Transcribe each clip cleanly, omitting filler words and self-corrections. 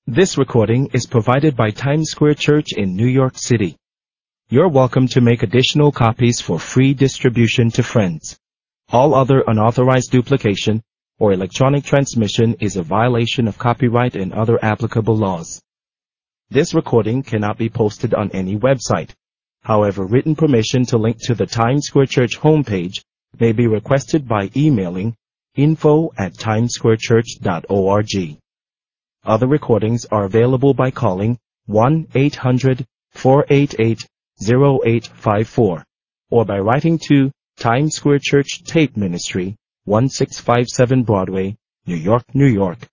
This recording is provided by Times Square Church in New York City. You're welcome to make additional copies for free distribution to friends. All other unauthorized duplication or electronic transmission is a violation of copyright and other applicable laws. This recording cannot be posted on any website. However, written permission to link to the Times Square Church homepage may be requested by emailing info@timessquarechurch.org. Other recordings are available by calling 1-800-488-0854 or by writing to Times Square Church Tape Ministry, 1657 Broadway, New York, New York,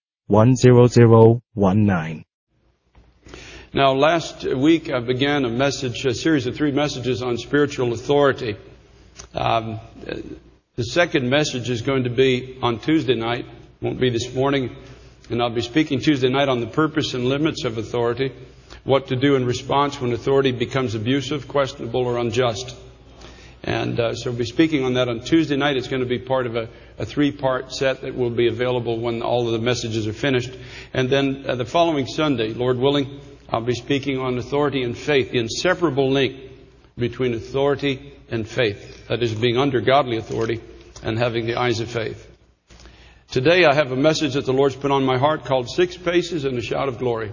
10019. Now, last week I began a series of 3 messages on spiritual authority. The second message is going to be on Tuesday night. Won't be this morning. And I'll be speaking Tuesday night on the purpose and limits of authority, what to do in response when authority becomes abusive, questionable, or unjust. And so I'll be speaking on that on Tuesday night. It's going to be part of a 3-part set that will be available when all of the messages are finished. And then the following Sunday, Lord willing, I'll be speaking on authority and faith, the inseparable link between authority and faith. That is, being under godly authority and having the eyes of faith. Today I have a message that the Lord's put on my heart called 6 Paces and a Shout of Glory.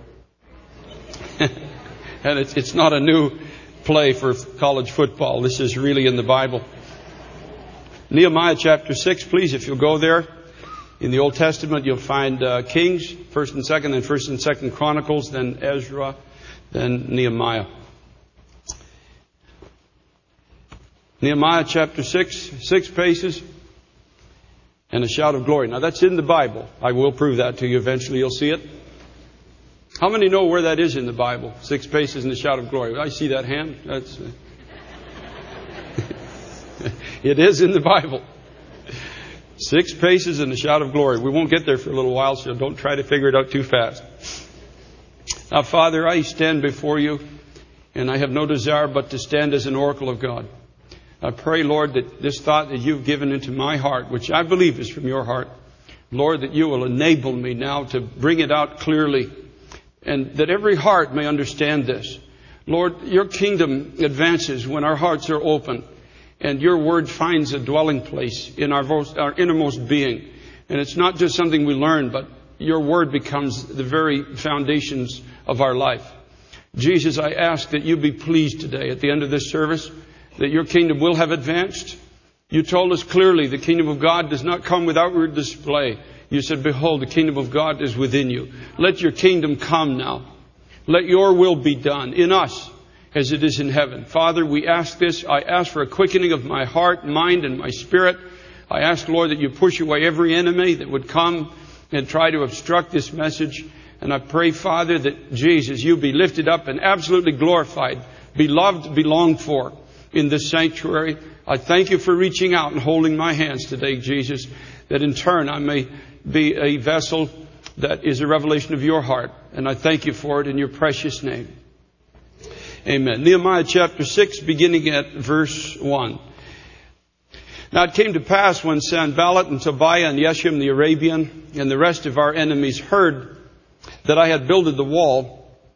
And it's not a new play for college football. This is really in the Bible. Nehemiah chapter 6, please, if you'll go there. In the Old Testament you'll find Kings, 1st and 2nd, then 1st and 2nd Chronicles, then Ezra, then Nehemiah. Nehemiah chapter 6 Paces and a shout of glory. Now that's in the Bible. I will prove that to you. Eventually you'll see it. How many know where that is in the Bible? 6 paces and a shout of glory. I see that hand. That's it is in the Bible. 6 paces and a shout of glory. We won't get there for a little while, so don't try to figure it out too fast. Now, Father, I stand before you, and I have no desire but to stand as an oracle of God. I pray, Lord, that this thought that you've given into my heart, which I believe is from your heart, Lord, that you will enable me now to bring it out clearly and that every heart may understand this. Lord, your kingdom advances when our hearts are open and your word finds a dwelling place in our innermost being. And it's not just something we learn, but your word becomes the very foundations of our life. Jesus, I ask that you be pleased today at the end of this service that your kingdom will have advanced. You told us clearly the kingdom of God does not come with outward display. You said, behold, the kingdom of God is within you. Let your kingdom come now. Let your will be done in us as it is in heaven. Father, we ask this. I ask for a quickening of my heart, mind, and my spirit. I ask, Lord, that you push away every enemy that would come and try to obstruct this message. And I pray, Father, that Jesus, you be lifted up and absolutely glorified, be loved, be longed for in this sanctuary. I thank you for reaching out and holding my hands today, Jesus, that in turn I may be a vessel that is a revelation of your heart. And I thank you for it in your precious name. Amen. Nehemiah chapter 6, beginning at verse 1. Now it came to pass when Sanballat and Tobiah and Geshem the Arabian and the rest of our enemies heard that I had builded the wall,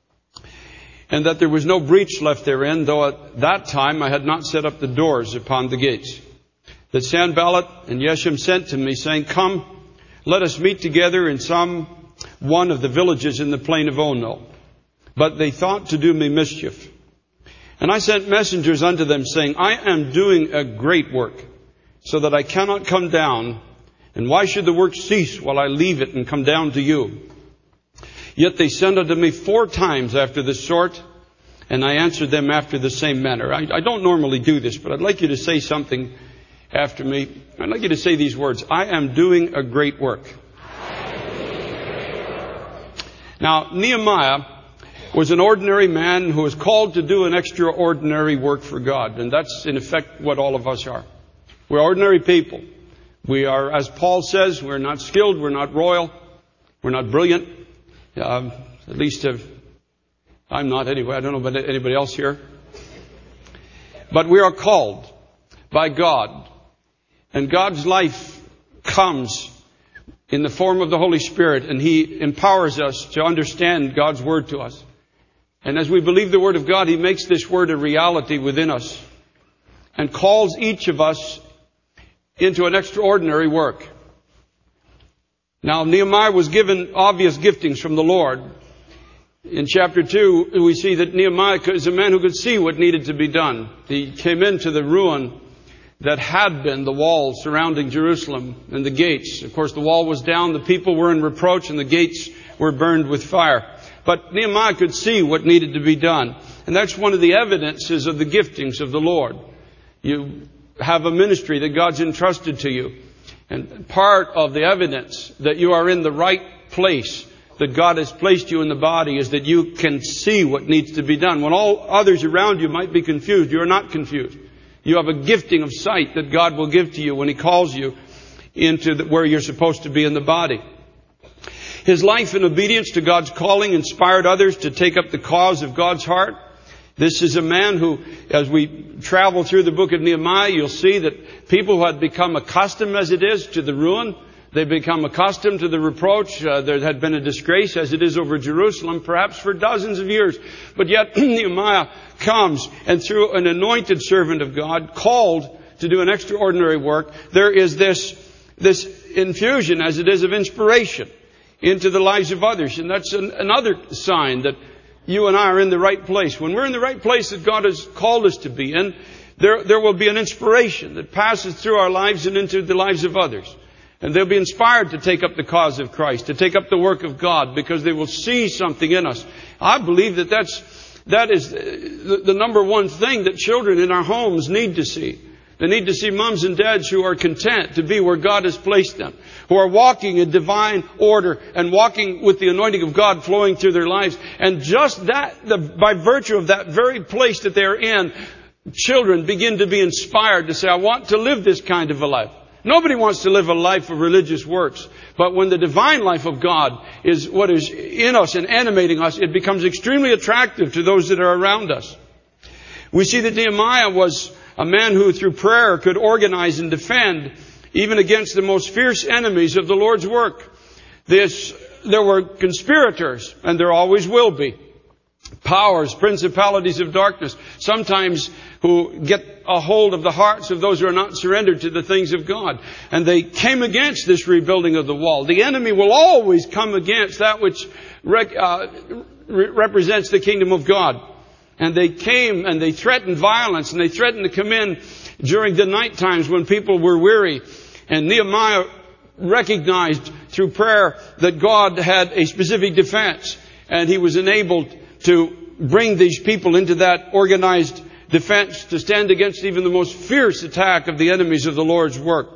and that there was no breach left therein, though at that time I had not set up the doors upon the gates, that Sanballat and Geshem sent to me, saying, come, let us meet together in some one of the villages in the plain of Ono. But they thought to do me mischief. And I sent messengers unto them, saying, I am doing a great work, so that I cannot come down. And why should the work cease while I leave it and come down to you? Yet they sent unto me 4 times after this sort, and I answered them after the same manner. I don't normally do this, but I'd like you to say something after me. I'd like you to say these words. I am doing a great work. Now, Nehemiah was an ordinary man who was called to do an extraordinary work for God. And that's, in effect, what all of us are. We're ordinary people. We are, as Paul says, we're not skilled, we're not royal, we're not brilliant. At least I'm not anyway. I don't know about anybody else here. But we are called by God. And God's life comes in the form of the Holy Spirit, and He empowers us to understand God's Word to us. And as we believe the Word of God, He makes this Word a reality within us and calls each of us into an extraordinary work. Now, Nehemiah was given obvious giftings from the Lord. In chapter 2, we see that Nehemiah is a man who could see what needed to be done. He came into the ruin that had been the wall surrounding Jerusalem and the gates. Of course, the wall was down, the people were in reproach, and the gates were burned with fire. But Nehemiah could see what needed to be done. And that's one of the evidences of the giftings of the Lord. You have a ministry that God's entrusted to you. And part of the evidence that you are in the right place, that God has placed you in the body, is that you can see what needs to be done. When all others around you might be confused, you are not confused. You have a gifting of sight that God will give to you when He calls you into where you're supposed to be in the body. His life in obedience to God's calling inspired others to take up the cause of God's heart. This is a man who, as we travel through the book of Nehemiah, you'll see that people who had become accustomed as it is to the ruin, they become accustomed to the reproach. There had been a disgrace as it is over Jerusalem, perhaps for dozens of years. But yet Nehemiah comes, and through an anointed servant of God, called to do an extraordinary work, there is this infusion, as it is, of inspiration into the lives of others. And that's another sign that you and I are in the right place. When we're in the right place that God has called us to be in, there will be an inspiration that passes through our lives and into the lives of others. And they'll be inspired to take up the cause of Christ, to take up the work of God, because they will see something in us. I believe that is the number one thing that children in our homes need to see. They need to see moms and dads who are content to be where God has placed them, who are walking in divine order and walking with the anointing of God flowing through their lives. And just that, by virtue of that very place that they're in, children begin to be inspired to say, I want to live this kind of a life. Nobody wants to live a life of religious works. But when the divine life of God is what is in us and animating us, it becomes extremely attractive to those that are around us. We see that Nehemiah was a man who through prayer could organize and defend even against the most fierce enemies of the Lord's work. There were conspirators, and there always will be. Powers, principalities of darkness, sometimes who get a hold of the hearts of those who are not surrendered to the things of God. And they came against this rebuilding of the wall. The enemy will always come against that which represents the kingdom of God. And they came and they threatened violence, and they threatened to come in during the night times when people were weary. And Nehemiah recognized through prayer that God had a specific defense, and he was enabled to bring these people into that organized defense to stand against even the most fierce attack of the enemies of the Lord's work.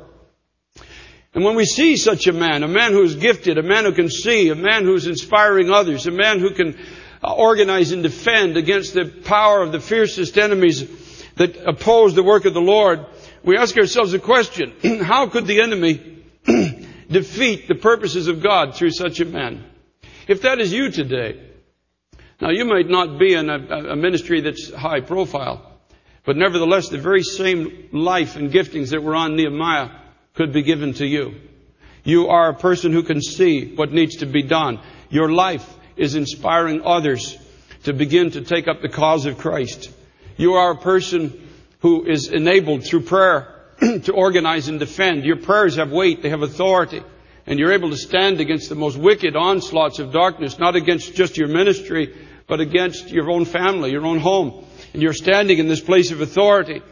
And when we see such a man who is gifted, a man who can see, a man who is inspiring others, a man who can organize and defend against the power of the fiercest enemies that oppose the work of the Lord, we ask ourselves a question: how could the enemy defeat the purposes of God through such a man? If that is you today, now you might not be in a ministry that's high profile, but nevertheless the very same life and giftings that were on Nehemiah could be given to you. You are a person who can see what needs to be done. Your life is inspiring others to begin to take up the cause of Christ. You are a person who is enabled through prayer to organize and defend. Your prayers have weight, they have authority, and you're able to stand against the most wicked onslaughts of darkness, not against just your ministry, but against your own family, your own home. And you're standing in this place of authority.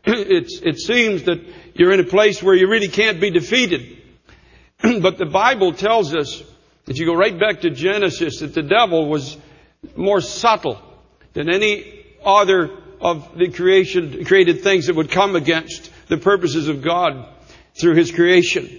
It seems that you're in a place where you really can't be defeated. But the Bible tells us, if you go right back to Genesis, that the devil was more subtle than any other of the created things that would come against the purposes of God through His creation.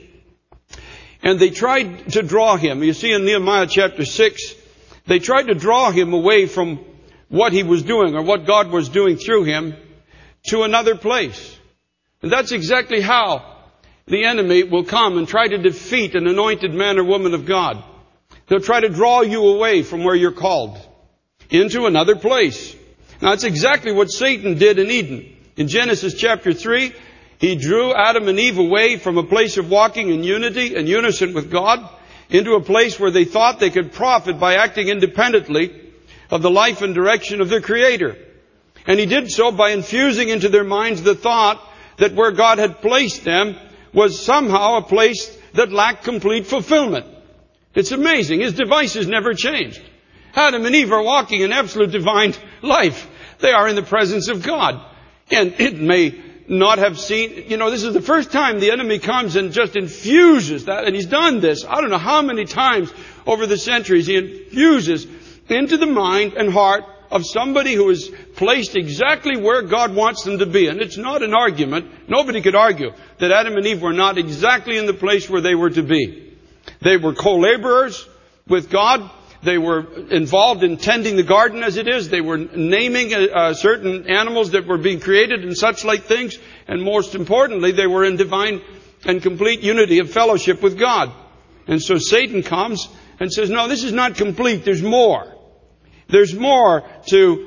And they tried to draw him. You see in Nehemiah chapter 6, they tried to draw him away from what he was doing or what God was doing through him to another place. And that's exactly how the enemy will come and try to defeat an anointed man or woman of God. They'll try to draw you away from where you're called into another place. Now, that's exactly what Satan did in Eden. In Genesis chapter 3, He drew Adam and Eve away from a place of walking in unity and unison with God into a place where they thought they could profit by acting independently of the life and direction of their Creator. And He did so by infusing into their minds the thought that where God had placed them was somehow a place that lacked complete fulfillment. It's amazing. His devices never changed. Adam and Eve are walking in absolute divine life. They are in the presence of God. And it may not have seen, this is the first time the enemy comes and just infuses that. And he's done this, I don't know how many times over the centuries. He infuses into the mind and heart of somebody who is placed exactly where God wants them to be. And it's not an argument. Nobody could argue that Adam and Eve were not exactly in the place where they were to be. They were co-laborers with God. They were involved in tending the garden as it is. They were naming certain animals that were being created and such like things. And most importantly, they were in divine and complete unity of fellowship with God. And so Satan comes and says, no, this is not complete. There's more. There's more to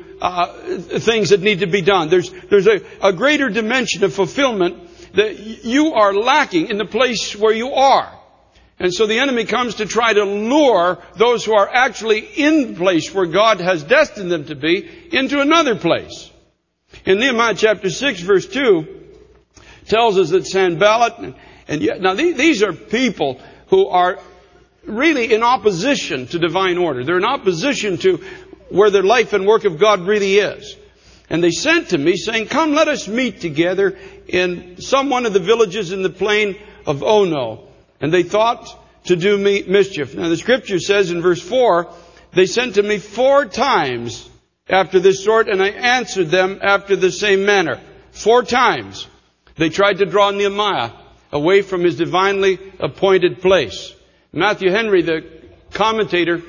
things that need to be done. There's a greater dimension of fulfillment that you are lacking in the place where you are. And so the enemy comes to try to lure those who are actually in the place where God has destined them to be into another place. In Nehemiah chapter 6 verse 2 tells us that Sanballat now these are people who are really in opposition to divine order. They're in opposition to where the life and work of God really is. And they sent to me saying, come, let us meet together in some one of the villages in the plain of Ono. And they thought to do me mischief. Now the scripture says in verse 4, they sent to me 4 times after this sort, and I answered them after the same manner. 4 times they tried to draw Nehemiah away from his divinely appointed place. Matthew Henry, the commentator,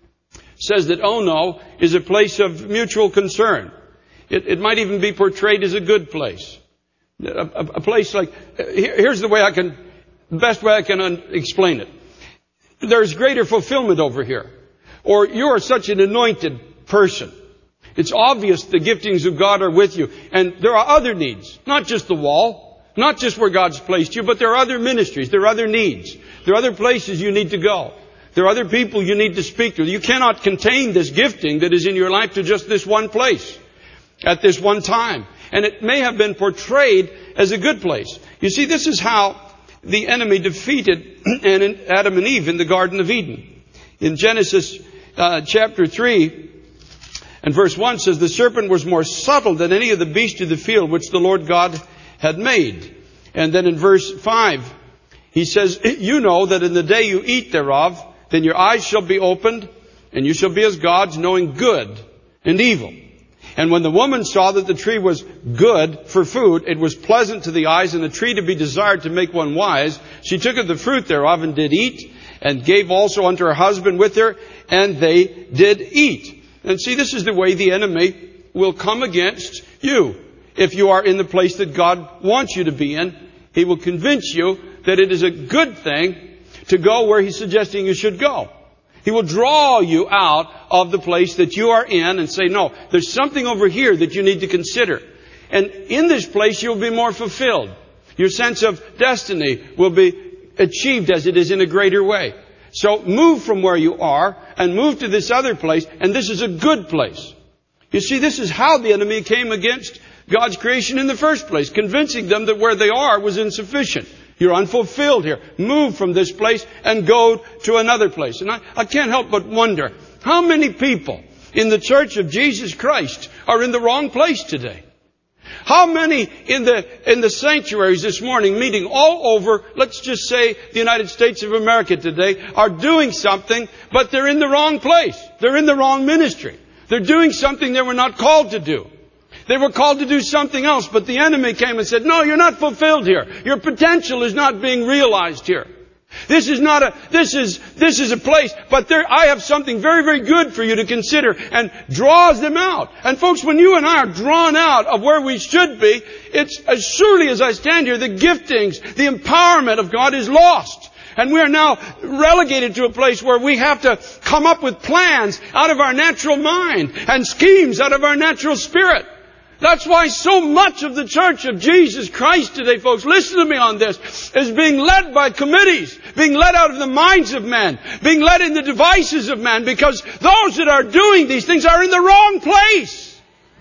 says that Ono is a place of mutual concern. It might even be portrayed as a good place. A place like, here's the best way I can explain it. There's greater fulfillment over here. Or you are such an anointed person. It's obvious the giftings of God are with you. And there are other needs. Not just the wall. Not just where God's placed you. But there are other ministries. There are other needs. There are other places you need to go. There are other people you need to speak to. You cannot contain this gifting that is in your life to just this one place. At this one time. And it may have been portrayed as a good place. You see, this is how the enemy defeated Adam and Eve in the Garden of Eden. In Genesis chapter 3 and verse 1 says, the serpent was more subtle than any of the beasts of the field which the Lord God had made. And then in verse 5, he says, you know that in the day you eat thereof, then your eyes shall be opened, and you shall be as gods, knowing good and evil. And when the woman saw that the tree was good for food, it was pleasant to the eyes, and the tree to be desired to make one wise, she took of the fruit thereof and did eat, and gave also unto her husband with her, and they did eat. And see, this is the way the enemy will come against you. If you are in the place that God wants you to be in, he will convince you that it is a good thing to go where he's suggesting you should go. He will draw you out of the place that you are in and say, no, there's something over here that you need to consider. And in this place, you'll be more fulfilled. Your sense of destiny will be achieved as it is in a greater way. So move from where you are and move to this other place, and this is a good place. You see, this is how the enemy came against God's creation in the first place, convincing them that where they are was insufficient. You're unfulfilled here. Move from this place and go to another place. And I can't help but wonder, how many people in the Church of Jesus Christ are in the wrong place today? How many in the sanctuaries this morning, meeting all over, let's just say the United States of America today, are doing something, but they're in the wrong place. They're in the wrong ministry. They're doing something they were not called to do. They were called to do something else, but the enemy came and said, no, you're not fulfilled here. Your potential is not being realized here. This is a place, but I have something very, very good for you to consider, and draws them out. And folks, when you and I are drawn out of where we should be, it's as surely as I stand here, the giftings, the empowerment of God is lost. And we are now relegated to a place where we have to come up with plans out of our natural mind and schemes out of our natural spirit. That's why so much of the Church of Jesus Christ today, folks, listen to me on this, is being led by committees, being led out of the minds of men, being led in the devices of men, because those that are doing these things are in the wrong place.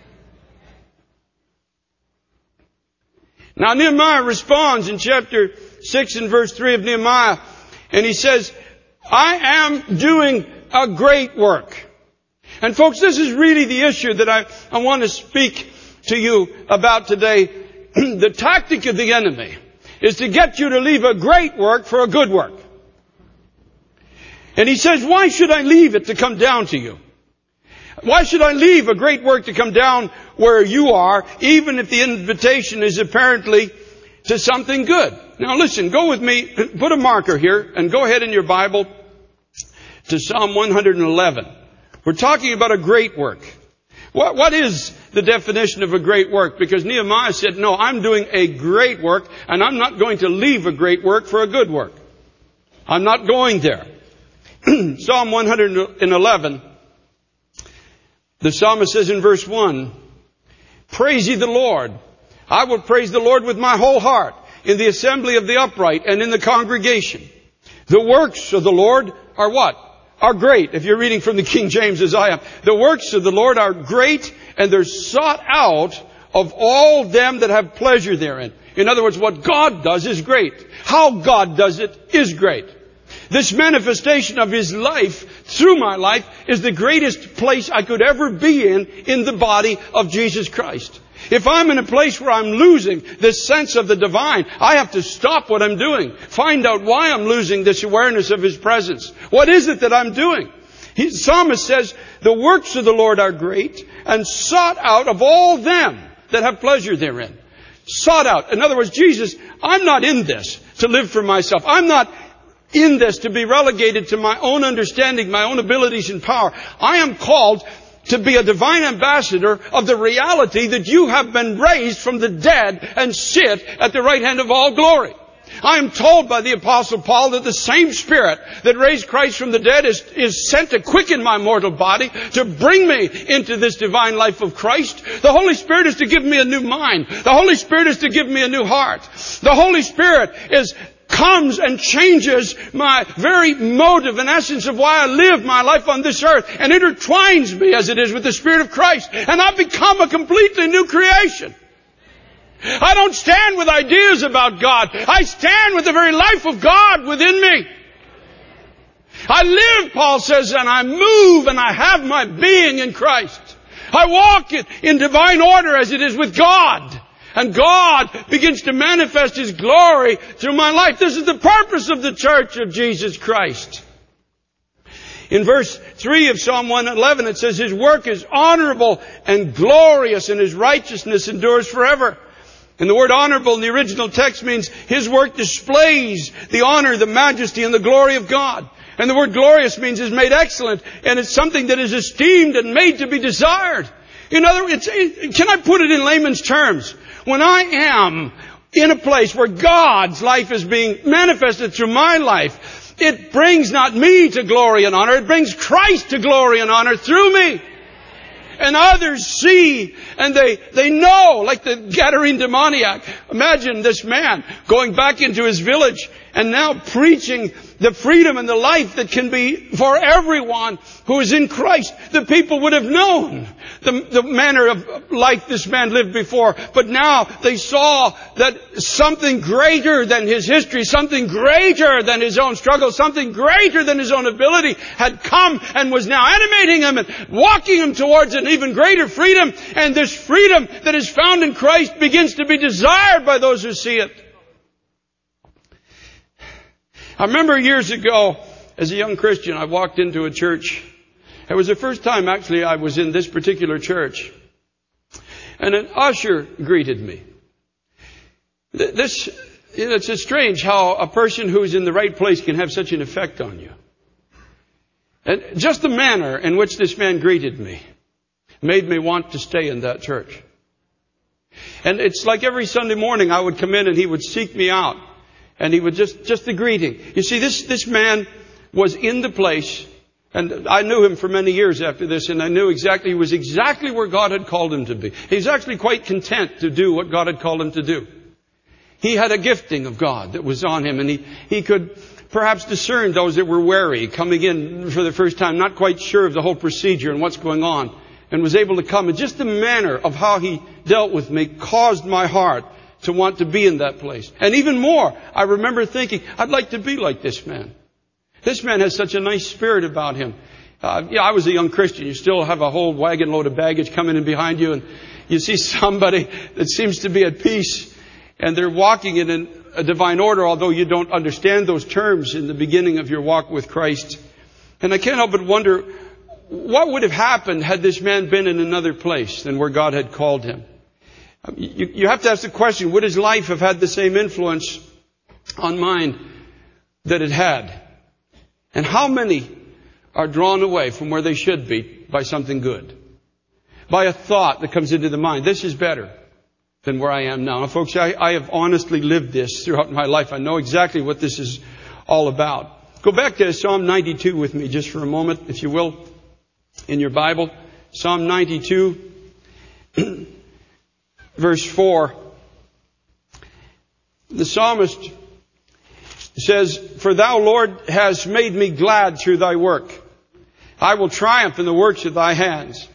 Now Nehemiah responds in chapter 6 and verse 3 of Nehemiah, and he says, I am doing a great work. And folks, this is really the issue that I want to speak to you about today. The tactic of the enemy is to get you to leave a great work for a good work. And he says, why should I leave it to come down to you? Why should I leave a great work to come down where you are, even if the invitation is apparently to something good? Now listen, go with me, put a marker here, and go ahead in your Bible to Psalm 111. We're talking about a great work. What is the definition of a great work? Because Nehemiah said, no, I'm doing a great work, and I'm not going to leave a great work for a good work. I'm not going there. Psalm 111, the psalmist says in verse 1, praise ye the Lord. I will praise the Lord with my whole heart, in the assembly of the upright and in the congregation. The works of the Lord are what? Are great. If you're reading from the King James as I am. The works of the Lord are great, and they're sought out of all them that have pleasure therein. In other words, what God does is great. How God does it is great. This manifestation of His life through my life is the greatest place I could ever be in the body of Jesus Christ. If I'm in a place where I'm losing this sense of the divine, I have to stop what I'm doing. Find out why I'm losing this awareness of His presence. What is it that I'm doing? The psalmist says, the works of the Lord are great and sought out of all them that have pleasure therein. Sought out. In other words, Jesus, I'm not in this to live for myself. I'm not in this to be relegated to my own understanding, my own abilities and power. I am called to be a divine ambassador of the reality that you have been raised from the dead and sit at the right hand of all glory. I am told by the Apostle Paul that the same Spirit that raised Christ from the dead is sent to quicken my mortal body, to bring me into this divine life of Christ. The Holy Spirit is to give me a new mind. The Holy Spirit is to give me a new heart. The Holy Spirit comes and changes my very motive and essence of why I live my life on this earth, and intertwines me as it is with the Spirit of Christ, and I become a completely new creation. I don't stand with ideas about God. I stand with the very life of God within me. I live, Paul says, and I move and I have my being in Christ. I walk in divine order as it is with God. And God begins to manifest His glory through my life. This is the purpose of the Church of Jesus Christ. In verse 3 of Psalm 111, it says, His work is honorable and glorious, and His righteousness endures forever. And the word honorable in the original text means His work displays the honor, the majesty, and the glory of God. And the word glorious means is made excellent, and it's something that is esteemed and made to be desired. In other words, can I put it in layman's terms? When I am in a place where God's life is being manifested through my life, it brings not me to glory and honor, it brings Christ to glory and honor through me. And others see and they know, like the Gadarene demoniac. Imagine this man going back into his village and now preaching the freedom and the life that can be for everyone who is in Christ. The people would have known the manner of life this man lived before. But now they saw that something greater than his history, something greater than his own struggle, something greater than his own ability had come and was now animating him and walking him towards an even greater freedom. And this freedom that is found in Christ begins to be desired by those who see it. I remember years ago, as a young Christian, I walked into a church. It was the first time, actually, I was in this particular church. And an usher greeted me. It's just strange how a person who's in the right place can have such an effect on you. And just the manner in which this man greeted me made me want to stay in that church. And it's like every Sunday morning I would come in and he would seek me out. And he would just the greeting. You see, this man was in the place And I knew him for many years after this, and I knew he was exactly where God had called him to be. He's actually quite content to do what God had called him to do. He had a gifting of God that was on him, and he could perhaps discern those that were wary, coming in for the first time, not quite sure of the whole procedure and what's going on, and was able to come. And just the manner of how he dealt with me caused my heart to want to be in that place. And even more, I remember thinking, I'd like to be like this man. This man has such a nice spirit about him. I was a young Christian. You still have a whole wagon load of baggage coming in behind you, and you see somebody that seems to be at peace, and they're walking in a divine order, although you don't understand those terms in the beginning of your walk with Christ. And I can't help but wonder, what would have happened had this man been in another place than where God had called him? You have to ask the question, would his life have had the same influence on mine that it had? And how many are drawn away from where they should be by something good? By a thought that comes into the mind. This is better than where I am now. Now, folks, I have honestly lived this throughout my life. I know exactly what this is all about. Go back to Psalm 92 with me just for a moment, if you will, in your Bible. Psalm 92, verse 4. The psalmist says, "For thou, Lord, hast made me glad through thy work. I will triumph in the works of thy hands.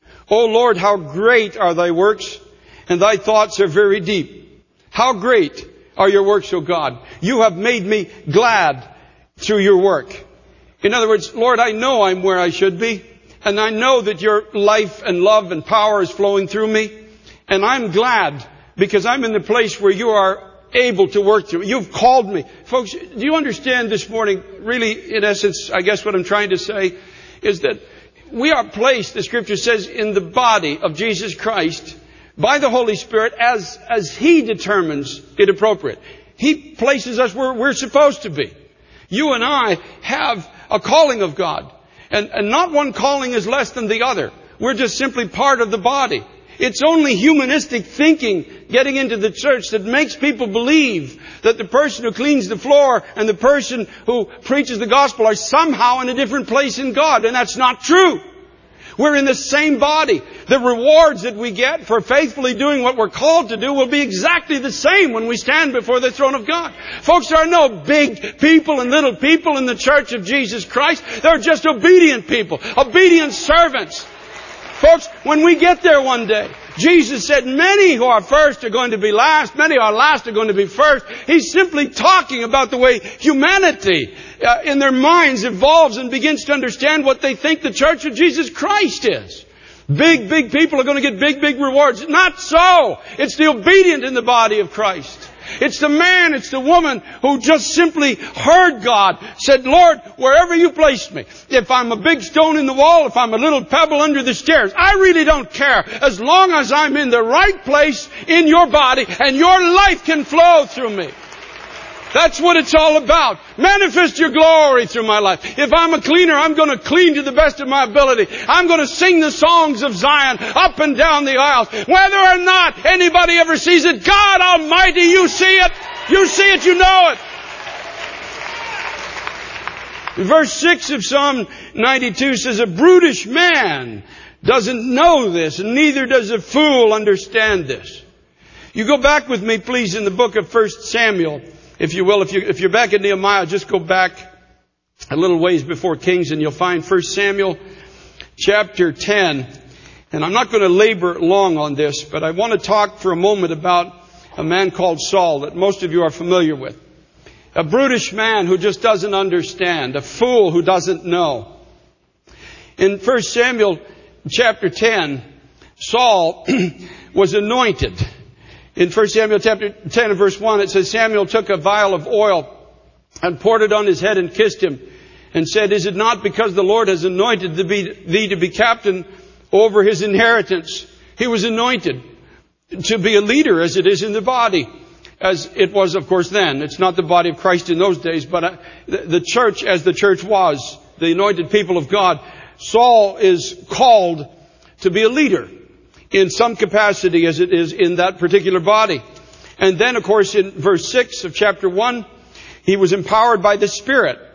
O Lord, how great are thy works, and thy thoughts are very deep. How great are your works, O God. You have made me glad through your work." In other words, Lord, I know I'm where I should be, and I know that your life and love and power is flowing through me, and I'm glad because I'm in the place where you are able to work through. You've called me. Folks, do you understand this morning, really, in essence, I guess what I'm trying to say is that we are placed, the Scripture says, in the body of Jesus Christ by the Holy Spirit as He determines it appropriate. He places us where we're supposed to be. You and I have a calling of God. And not one calling is less than the other. We're just simply part of the body. It's only humanistic thinking getting into the church that makes people believe that the person who cleans the floor and the person who preaches the gospel are somehow in a different place in God. And that's not true. We're in the same body. The rewards that we get for faithfully doing what we're called to do will be exactly the same when we stand before the throne of God. Folks, there are no big people and little people in the church of Jesus Christ. They're just obedient people, obedient servants. Folks, when we get there one day, Jesus said, many who are first are going to be last, many who are last are going to be first. He's simply talking about the way humanity in their minds evolves and begins to understand what they think the Church of Jesus Christ is. Big people are going to get big rewards. Not so. It's the obedient in the body of Christ. It's the man, it's the woman who just simply heard God, said, Lord, wherever you place me, if I'm a big stone in the wall, if I'm a little pebble under the stairs, I really don't care, as long as I'm in the right place in your body and your life can flow through me. That's what it's all about. Manifest your glory through my life. If I'm a cleaner, I'm going to clean to the best of my ability. I'm going to sing the songs of Zion up and down the aisles. Whether or not anybody ever sees it, God Almighty, you see it. You see it, you know it. Verse 6 of Psalm 92 says, "A brutish man doesn't know this, and neither does a fool understand this." You go back with me, please, in the book of 1 Samuel. If you will, if you're back in Nehemiah, just go back a little ways before Kings and you'll find 1 Samuel chapter 10. And I'm not going to labor long on this, but I want to talk for a moment about a man called Saul that most of you are familiar with. A brutish man who just doesn't understand. A fool who doesn't know. In 1 Samuel chapter 10, Saul was anointed. In 1 Samuel chapter 10 and verse 1, it says, Samuel took a vial of oil and poured it on his head and kissed him and said, "Is it not because the Lord has anointed thee to be captain over his inheritance?" He was anointed to be a leader as it is in the body, as it was, of course, then. It's not the body of Christ in those days, but the church as the church was, the anointed people of God. Saul is called to be a leader in some capacity as it is in that particular body. And then, of course, in verse 6 of chapter 1, he was empowered by the Spirit.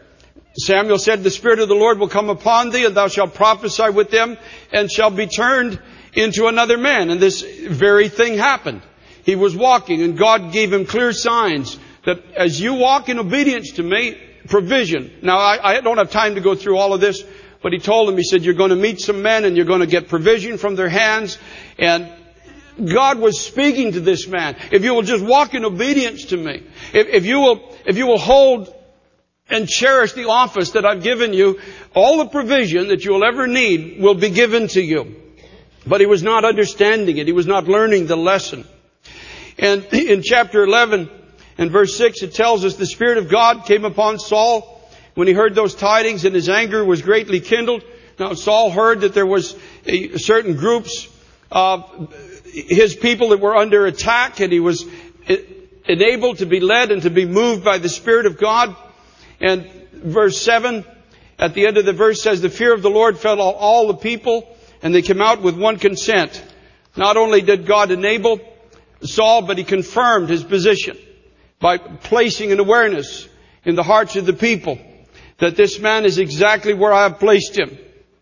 Samuel said, the Spirit of the Lord will come upon thee, and thou shalt prophesy with them, and shall be turned into another man. And this very thing happened. He was walking, and God gave him clear signs that as you walk in obedience to me, provision. Now, I don't have time to go through all of this, but he told him, he said, you're going to meet some men, and you're going to get provision from their hands. And God was speaking to this man. If you will just walk in obedience to me, if you will hold and cherish the office that I've given you, all the provision that you will ever need will be given to you. But he was not understanding it. He was not learning the lesson. And in chapter 11 and verse 6, it tells us the Spirit of God came upon Saul when he heard those tidings, and his anger was greatly kindled. Now Saul heard that there was certain groups of his people that were under attack, and he was enabled to be led and to be moved by the Spirit of God. And verse 7, at the end of the verse says, the fear of the Lord fell on all the people, and they came out with one consent. Not only did God enable Saul, but he confirmed his position by placing an awareness in the hearts of the people that this man is exactly where I have placed him.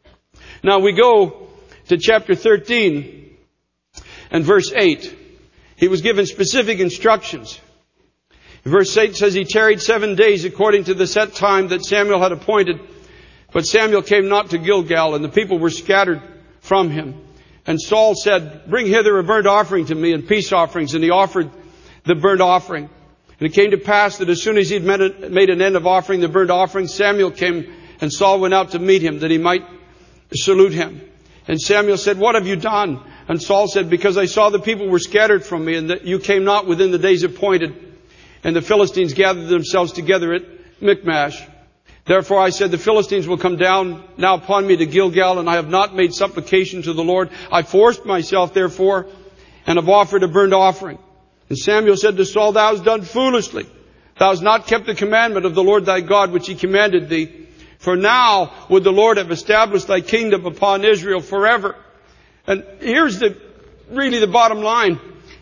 Now we go to chapter 13 and verse 8. He was given specific instructions. Verse 8 says, he tarried 7 days according to the set time that Samuel had appointed. But Samuel came not to Gilgal, and the people were scattered from him. And Saul said, bring hither a burnt offering to me and peace offerings. And he offered the burnt offering. And it came to pass that as soon as he'd made an end of offering the burnt offering, Samuel came, and Saul went out to meet him, that he might salute him. And Samuel said, what have you done? And Saul said, because I saw the people were scattered from me, and that you came not within the days appointed. And the Philistines gathered themselves together at Michmash. Therefore I said, the Philistines will come down now upon me to Gilgal, and I have not made supplication to the Lord. I forced myself, therefore, and have offered a burnt offering. And Samuel said to Saul, thou hast done foolishly. Thou hast not kept the commandment of the Lord thy God, which he commanded thee. For now would the Lord have established thy kingdom upon Israel forever. And here's really the bottom line.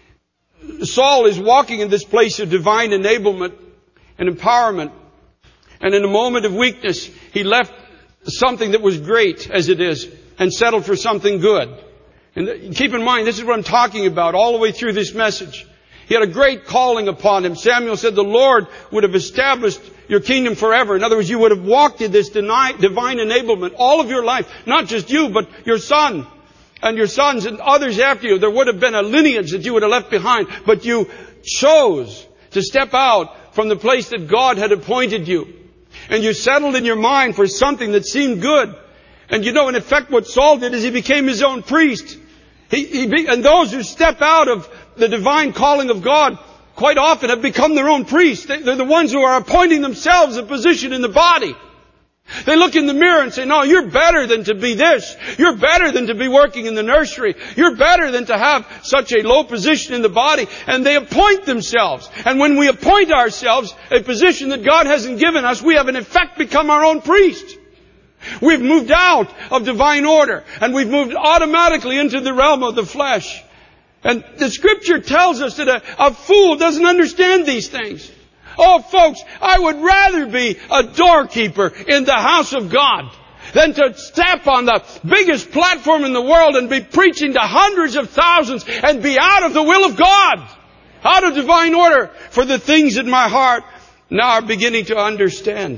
Saul is walking in this place of divine enablement and empowerment. And in a moment of weakness, he left something that was great as it is and settled for something good. And keep in mind, this is what I'm talking about all the way through this message. He had a great calling upon him. Samuel said the Lord would have established your kingdom forever. In other words, you would have walked in this divine enablement all of your life. Not just you, but your son and your sons and others after you. There would have been a lineage that you would have left behind. But you chose to step out from the place that God had appointed you. And you settled in your mind for something that seemed good. And you know, in effect, what Saul did is he became his own priest. And those who step out of the divine calling of God quite often have become their own priests. They're the ones who are appointing themselves a position in the body. They look in the mirror and say, no, you're better than to be this. You're better than to be working in the nursery. You're better than to have such a low position in the body. And they appoint themselves. And when we appoint ourselves a position that God hasn't given us, we have in effect become our own priest. We've moved out of divine order, and we've moved automatically into the realm of the flesh. And the Scripture tells us that a fool doesn't understand these things. Oh, folks, I would rather be a doorkeeper in the house of God than to step on the biggest platform in the world and be preaching to hundreds of thousands and be out of the will of God, out of divine order, for the things in my heart now are beginning to understand.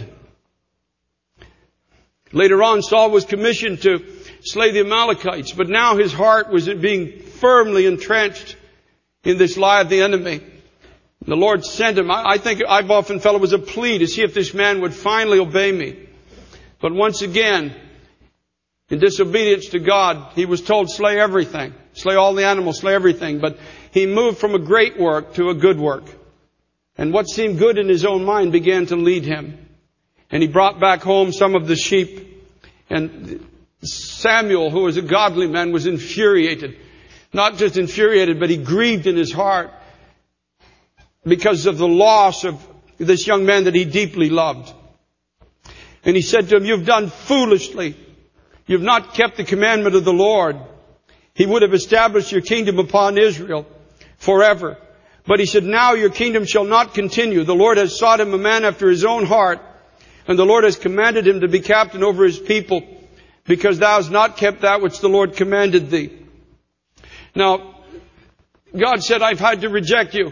Later on, Saul was commissioned to slay the Amalekites, but now his heart was being firmly entrenched in this lie of the enemy. The Lord sent him. I think I've often felt it was a plea to see if this man would finally obey me. But once again, in disobedience to God, he was told, slay everything. Slay all the animals, slay everything. But he moved from a great work to a good work. And what seemed good in his own mind began to lead him. And he brought back home some of the sheep. And Samuel, who was a godly man, was infuriated. Not just infuriated, but he grieved in his heart because of the loss of this young man that he deeply loved. And he said to him, you've done foolishly. You've not kept the commandment of the Lord. He would have established your kingdom upon Israel forever. But he said, now your kingdom shall not continue. The Lord has sought him a man after his own heart, And the Lord has commanded him to be captain over his people, because thou hast not kept that which the Lord commanded thee. Now, God said, I've had to reject you.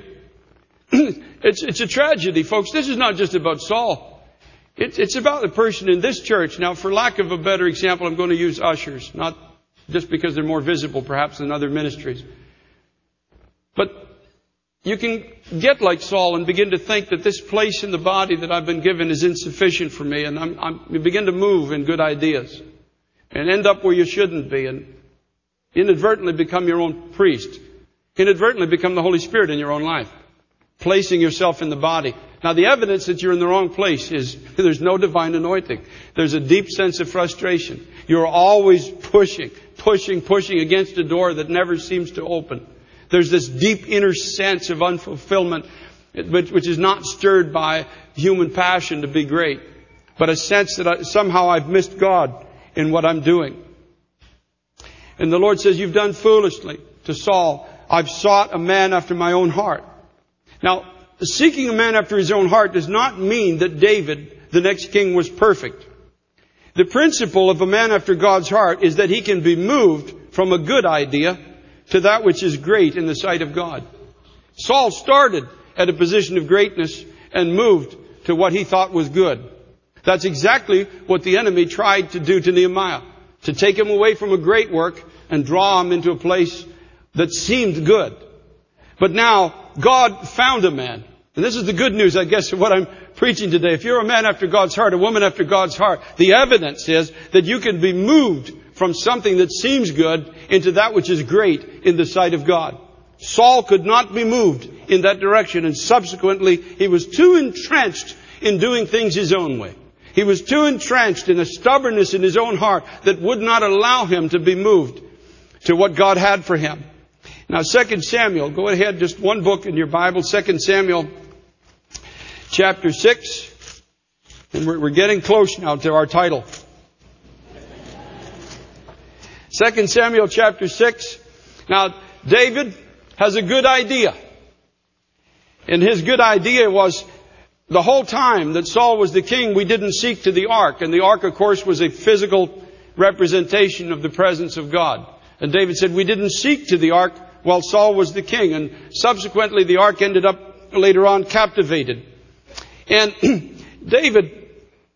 It's a tragedy, folks. This is not just about Saul. It's about the person in this church. Now, for lack of a better example, I'm going to use ushers. Not just because they're more visible, perhaps, than other ministries. But you can get like Saul and begin to think that this place in the body that I've been given is insufficient for me. And you begin to move in good ideas. And end up where you shouldn't be. And inadvertently become your own priest. Inadvertently become the Holy Spirit in your own life. Placing yourself in the body. Now the evidence that you're in the wrong place is there's no divine anointing. There's a deep sense of frustration. You're always pushing against a door that never seems to open. There's this deep inner sense of unfulfillment, which is not stirred by human passion to be great, but a sense that somehow I've missed God in what I'm doing. And the Lord says, you've done foolishly. To Saul, I've sought a man after my own heart. Now, seeking a man after his own heart does not mean that David, the next king, was perfect. The principle of a man after God's heart is that he can be moved from a good idea to that which is great in the sight of God. Saul started at a position of greatness and moved to what he thought was good. That's exactly what the enemy tried to do to Nehemiah. To take him away from a great work and draw him into a place that seemed good. But now, God found a man. And this is the good news, I guess, of what I'm preaching today. If you're a man after God's heart, a woman after God's heart, the evidence is that you can be moved from something that seems good into that which is great in the sight of God. Saul could not be moved in that direction, and subsequently he was too entrenched in doing things his own way. He was too entrenched in a stubbornness in his own heart that would not allow him to be moved to what God had for him. Now, 2 Samuel, go ahead, just one book in your Bible, 2 Samuel chapter 6. And we're getting close now to our title. 2 Samuel chapter 6. Now, David has a good idea. And his good idea was, the whole time that Saul was the king, we didn't seek to the ark. And the ark, of course, was a physical representation of the presence of God. And David said, we didn't seek to the ark while Saul was the king. And subsequently, the ark ended up later on captivated. And David,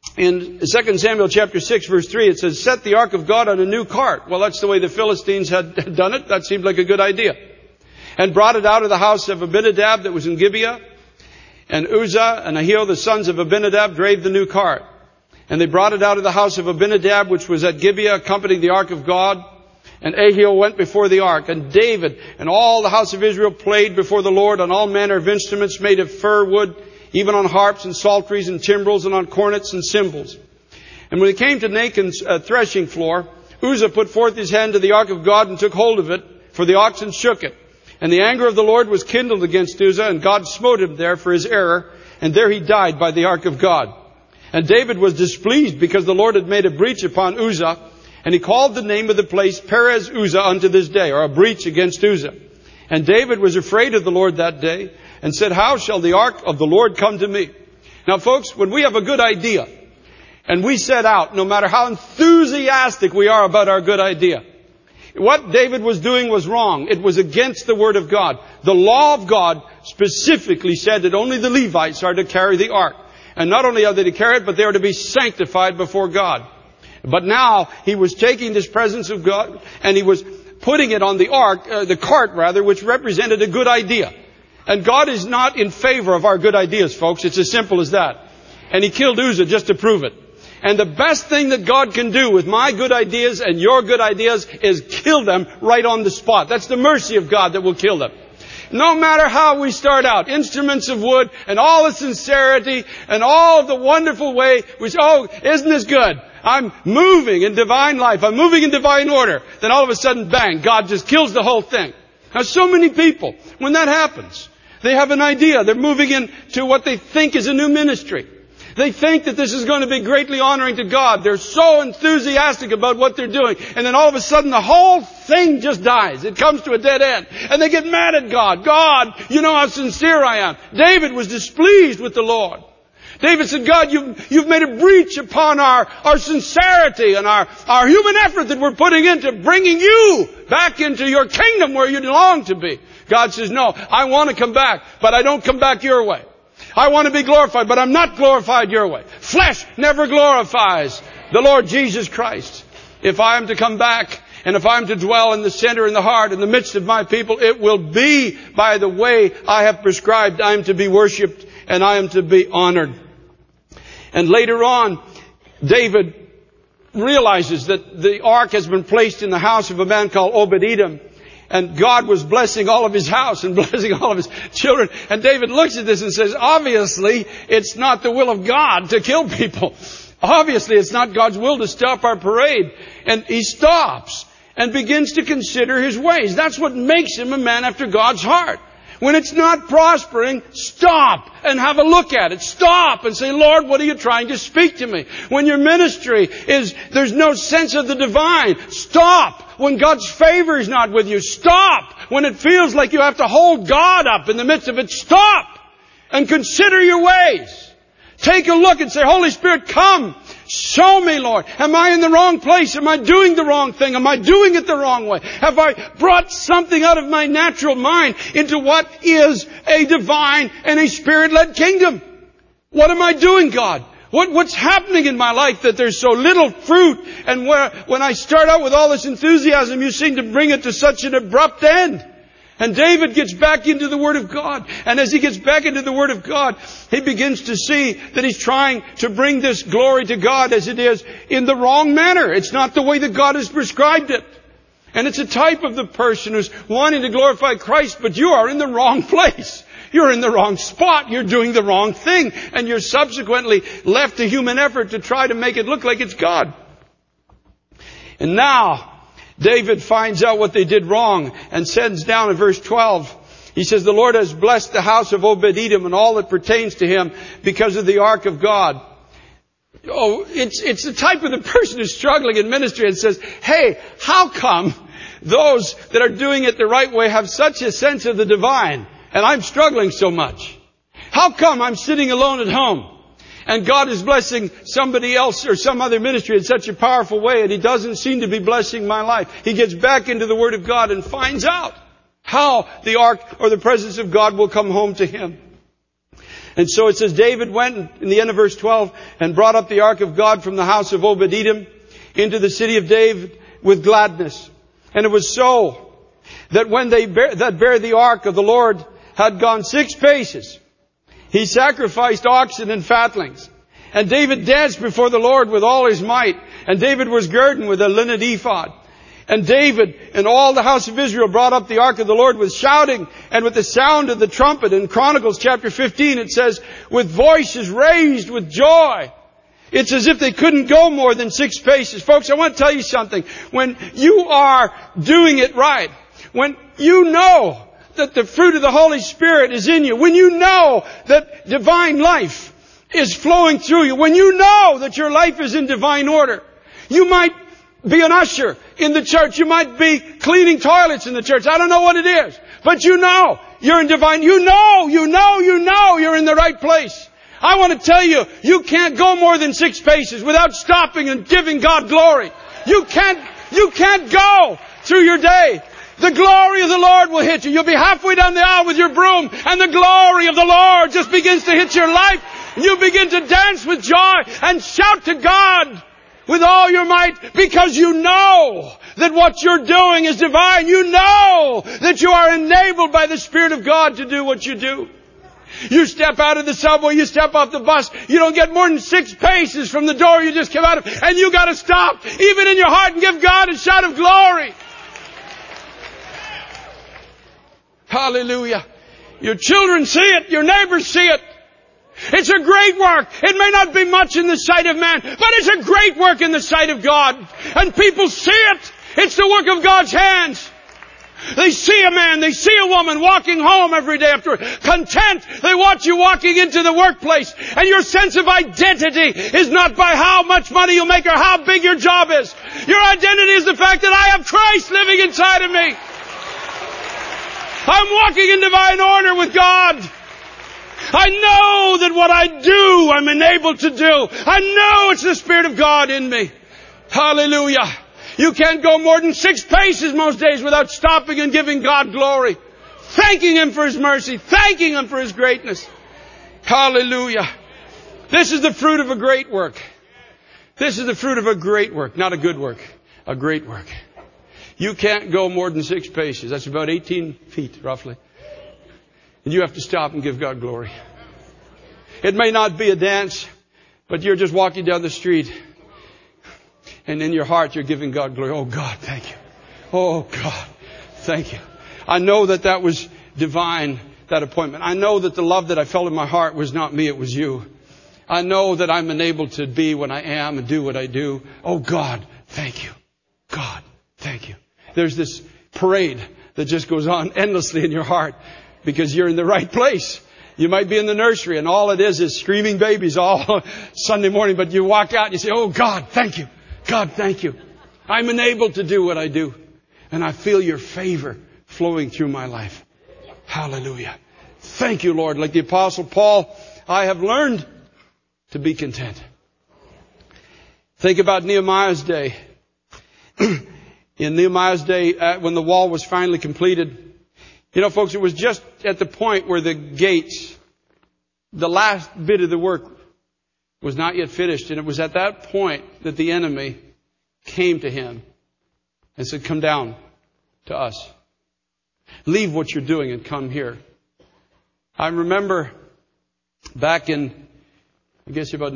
in 2 Samuel chapter 6, verse 3, it says, set the ark of God on a new cart. Well, that's the way the Philistines had done it. That seemed like a good idea. And brought it out of the house of Abinadab that was in Gibeah. And Uzzah and Ahio, the sons of Abinadab, drave the new cart. And they brought it out of the house of Abinadab, which was at Gibeah, accompanying the ark of God. And Ahio went before the ark. And David and all the house of Israel played before the Lord on all manner of instruments made of fir wood, even on harps and psalteries and timbrels and on cornets and cymbals. And when they came to Nachon's threshing floor, Uzzah put forth his hand to the ark of God and took hold of it, for the oxen shook it. And the anger of the Lord was kindled against Uzzah, and God smote him there for his error, and there he died by the ark of God. And David was displeased because the Lord had made a breach upon Uzzah, and he called the name of the place Perez Uzzah unto this day, or a breach against Uzzah. And David was afraid of the Lord that day, and said, how shall the ark of the Lord come to me? Now folks, when we have a good idea, and we set out, no matter how enthusiastic we are about our good idea, what David was doing was wrong. It was against the Word of God. The law of God specifically said that only the Levites are to carry the ark. And not only are they to carry it, but they are to be sanctified before God. But now he was taking this presence of God and he was putting it on the ark, the cart rather, which represented a good idea. And God is not in favor of our good ideas, folks. It's as simple as that. And he killed Uzzah just to prove it. And the best thing that God can do with my good ideas and your good ideas is kill them right on the spot. That's the mercy of God that will kill them. No matter how we start out, instruments of wood and all the sincerity and all of the wonderful way, which, oh, isn't this good? I'm moving in divine life. I'm moving in divine order. Then all of a sudden, bang, God just kills the whole thing. Now, so many people, when that happens, they have an idea. They're moving into what they think is a new ministry. They think that this is going to be greatly honoring to God. They're so enthusiastic about what they're doing. And then all of a sudden the whole thing just dies. It comes to a dead end. And they get mad at God. God, you know how sincere I am. David was displeased with the Lord. David said, God, you've made a breach upon our sincerity and our human effort that we're putting into bringing you back into your kingdom where you belong to be. God says, no, I want to come back, but I don't come back your way. I want to be glorified, but I'm not glorified your way. Flesh never glorifies the Lord Jesus Christ. If I am to come back, and if I am to dwell in the center, in the heart, in the midst of my people, it will be by the way I have prescribed. I am to be worshipped and I am to be honored. And later on, David realizes that the ark has been placed in the house of a man called Obed-Edom. And God was blessing all of his house and blessing all of his children. And David looks at this and says, obviously, it's not the will of God to kill people. Obviously, it's not God's will to stop our parade. And he stops and begins to consider his ways. That's what makes him a man after God's heart. When it's not prospering, stop and have a look at it. Stop and say, Lord, what are you trying to speak to me? When your ministry there's no sense of the divine, stop. When God's favor is not with you, stop. When it feels like you have to hold God up in the midst of it, stop and consider your ways. Take a look and say, Holy Spirit, come. Show me, Lord. Am I in the wrong place? Am I doing the wrong thing? Am I doing it the wrong way? Have I brought something out of my natural mind into what is a divine and a Spirit-led kingdom? What am I doing, God? What's happening in my life that there's so little fruit? And when I start out with all this enthusiasm, you seem to bring it to such an abrupt end. And David gets back into the Word of God. And as he gets back into the Word of God, he begins to see that he's trying to bring this glory to God as it is in the wrong manner. It's not the way that God has prescribed it. And it's a type of the person who's wanting to glorify Christ, but you are in the wrong place. You're in the wrong spot. You're doing the wrong thing. And you're subsequently left to human effort to try to make it look like it's God. And now, David finds out what they did wrong and sends down in verse 12. He says, the Lord has blessed the house of Obed-Edom and all that pertains to him because of the ark of God. Oh, it's the type of the person who's struggling in ministry and says, hey, how come those that are doing it the right way have such a sense of the divine and I'm struggling so much? How come I'm sitting alone at home? And God is blessing somebody else or some other ministry in such a powerful way, and He doesn't seem to be blessing my life. He gets back into the Word of God and finds out how the ark or the presence of God will come home to him. And so it says, David went, in the end of verse 12, and brought up the ark of God from the house of Obed-Edom into the city of David with gladness. And it was so that when that bare the ark of the Lord had gone 6 paces, he sacrificed oxen and fatlings. And David danced before the Lord with all his might. And David was girded with a linen ephod. And David and all the house of Israel brought up the ark of the Lord with shouting and with the sound of the trumpet. In Chronicles chapter 15 it says, with voices raised with joy. It's as if they couldn't go more than 6 paces. Folks, I want to tell you something. When you are doing it right, when you know that the fruit of the Holy Spirit is in you, when you know that divine life is flowing through you, when you know that your life is in divine order, you might be an usher in the church, you might be cleaning toilets in the church, I don't know what it is, but you know you're in divine, you know you're in the right place. I want to tell you, you can't go more than 6 paces without stopping and giving God glory. You can't go through your day. The glory of the Lord will hit you. You'll be halfway down the aisle with your broom, and the glory of the Lord just begins to hit your life. You begin to dance with joy and shout to God with all your might, because you know that what you're doing is divine. You know that you are enabled by the Spirit of God to do what you do. You step out of the subway, you step off the bus, you don't get more than 6 paces from the door you just came out of, and you got to stop, even in your heart, and give God a shout of glory. Hallelujah. Your children see it. Your neighbors see it. It's a great work. It may not be much in the sight of man, but it's a great work in the sight of God. And people see it. It's the work of God's hands. They see a man, they see a woman walking home every day after content. They watch you walking into the workplace, and your sense of identity is not by how much money you make or how big your job is. Your identity is the fact that I have Christ living inside of me. I'm walking in divine order with God. I know that what I do, I'm enabled to do. I know it's the Spirit of God in me. Hallelujah. You can't go more than 6 paces most days without stopping and giving God glory. Thanking Him for His mercy. Thanking Him for His greatness. Hallelujah. This is the fruit of a great work. This is the fruit of a great work. Not a good work. A great work. You can't go more than 6 paces. That's about 18 feet, roughly. And you have to stop and give God glory. It may not be a dance, but you're just walking down the street. And in your heart, you're giving God glory. Oh, God, thank you. Oh, God, thank you. I know that was divine, that appointment. I know that the love that I felt in my heart was not me, it was you. I know that I'm enabled to be what I am and do what I do. Oh, God, thank you. God, thank you. There's this parade that just goes on endlessly in your heart because you're in the right place. You might be in the nursery and all it is screaming babies all Sunday morning, but you walk out and you say, oh, God, thank you. God, thank you. I'm enabled to do what I do. And I feel your favor flowing through my life. Hallelujah. Thank you, Lord. Like the Apostle Paul, I have learned to be content. Think about Nehemiah's day. In Nehemiah's day, when the wall was finally completed, you know, folks, it was just at the point where the gates, the last bit of the work was not yet finished. And it was at that point that the enemy came to him and said, come down to us. Leave what you're doing and come here. I remember back in, I guess about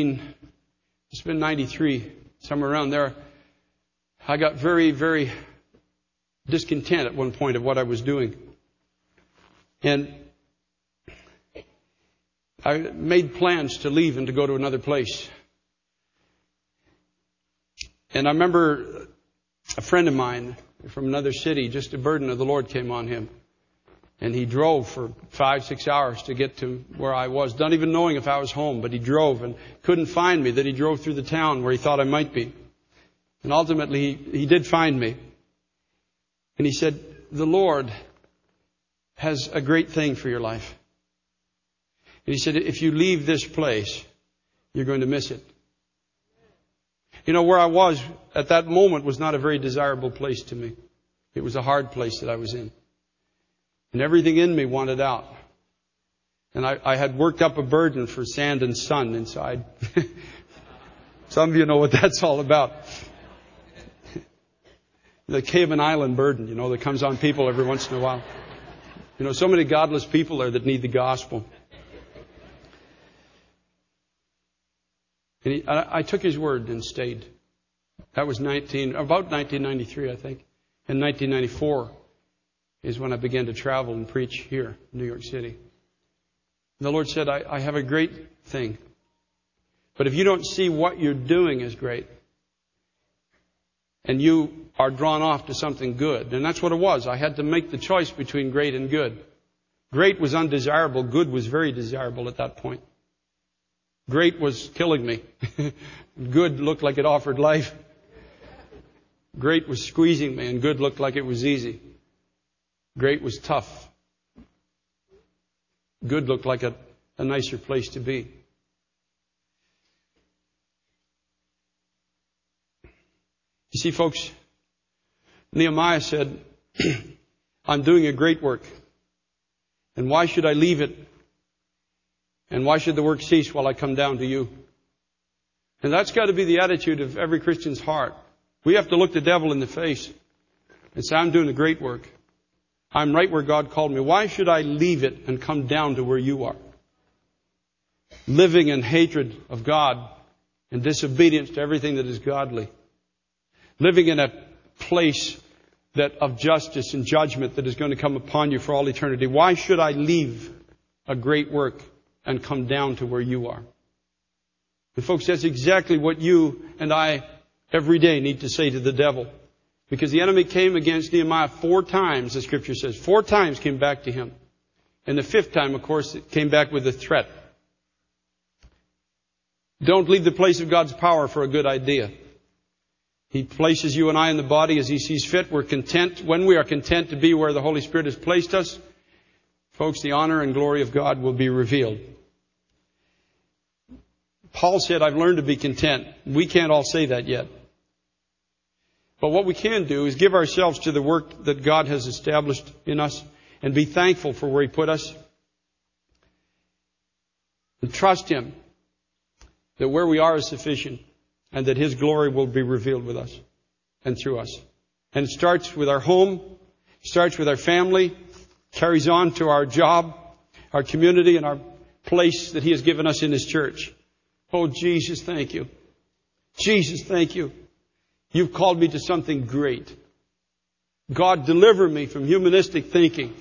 93, somewhere around there, I got very, very discontent at one point of what I was doing. And I made plans to leave and to go to another place. And I remember a friend of mine from another city, just a burden of the Lord came on him. And he drove for 5-6 hours to get to where I was, not even knowing if I was home, but he drove and couldn't find me, that he drove through the town where he thought I might be. And ultimately, he did find me. And he said, the Lord has a great thing for your life. And he said, if you leave this place, you're going to miss it. You know, where I was at that moment was not a very desirable place to me. It was a hard place that I was in. And everything in me wanted out. And I had worked up a burden for sand and sun inside. Some of you know what that's all about. The Cayman Island burden, you know, that comes on people every once in a while. You know, so many godless people there that need the gospel. And I took his word and stayed. That was about 1993, I think. In 1994 is when I began to travel and preach here in New York City. And the Lord said, I have a great thing. But if you don't see what you're doing as great, and you are drawn off to something good, and that's what it was. I had to make the choice between great and good. Great was undesirable. Good was very desirable at that point. Great was killing me. Good looked like it offered life. Great was squeezing me, and good looked like it was easy. Great was tough. Good looked like a nicer place to be. You see, folks, Nehemiah said, I'm doing a great work. And why should I leave it? And why should the work cease while I come down to you? And that's got to be the attitude of every Christian's heart. We have to look the devil in the face and say, I'm doing a great work. I'm right where God called me. Why should I leave it and come down to where you are? Living in hatred of God and disobedience to everything that is godly. Living in a place of justice and judgment that is going to come upon you for all eternity. Why should I leave a great work and come down to where you are? And folks, that's exactly what you and I every day need to say to the devil. Because the enemy came against Nehemiah 4 times, the Scripture says. 4 times came back to him. And the 5th time, of course, it came back with a threat. Don't leave the place of God's power for a good idea. He places you and I in the body as He sees fit. We're content. When we are content to be where the Holy Spirit has placed us, folks, the honor and glory of God will be revealed. Paul said, I've learned to be content. We can't all say that yet. But what we can do is give ourselves to the work that God has established in us and be thankful for where He put us. And trust Him that where we are is sufficient and that His glory will be revealed with us and through us. And it starts with our home, starts with our family, carries on to our job, our community, and our place that He has given us in His church. Oh, Jesus, thank you. Jesus, thank you. You've called me to something great. God, deliver me from humanistic thinking